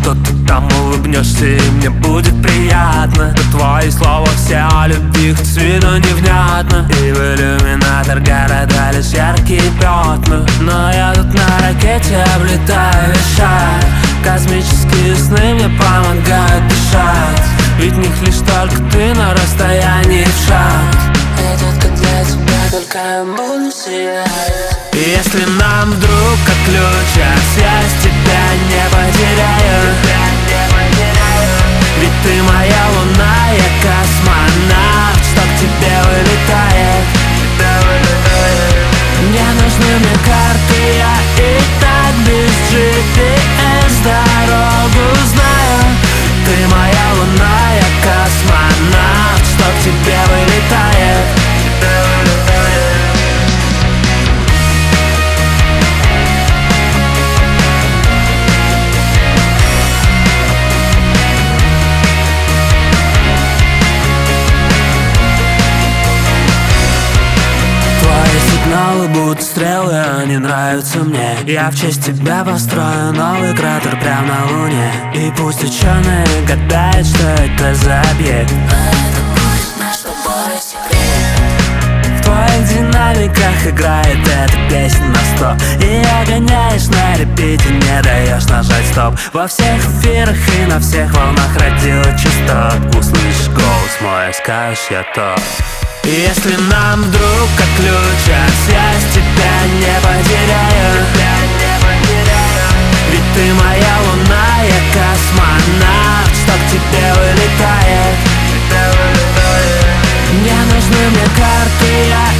что ты там улыбнешься, и мне будет приятно. Да твои слова все о любви, хоть с виду невнятно. И в иллюминатор города лишь яркие пятна. Но я тут на ракете облетаю весь шар. Космические сны мне помогают дышать, ведь в них лишь только ты на расстоянии в шаг. Идет как для тебя, только я буду сиять. И если нам вдруг отключат связь, тебя не потеряю. Ведь ты моя луна, я космонавт, что к тебе вылетает. Не нужны мне карты, я и так без GPS дорогу знаю. Ты моя луна, я космонавт, что к тебе вылетает. Сигналы будут стрелы, они нравятся мне. Я в честь тебя построю новый кратер прямо на Луне. И пусть ученые гадают, что это за объект, Это будет наш с тобой секрет. в твоих динамиках играет эта песня на 100. И гоняешь на репите, не даешь нажать стоп. Во всех эфирах и на всех волнах радио частот. Услышишь голос мой, скажешь я то. И если нам вдруг отключат связь, тебя не потеряю. Ведь ты моя луна, я космонавт, что к тебе вылетает. Не нужны мне карты, я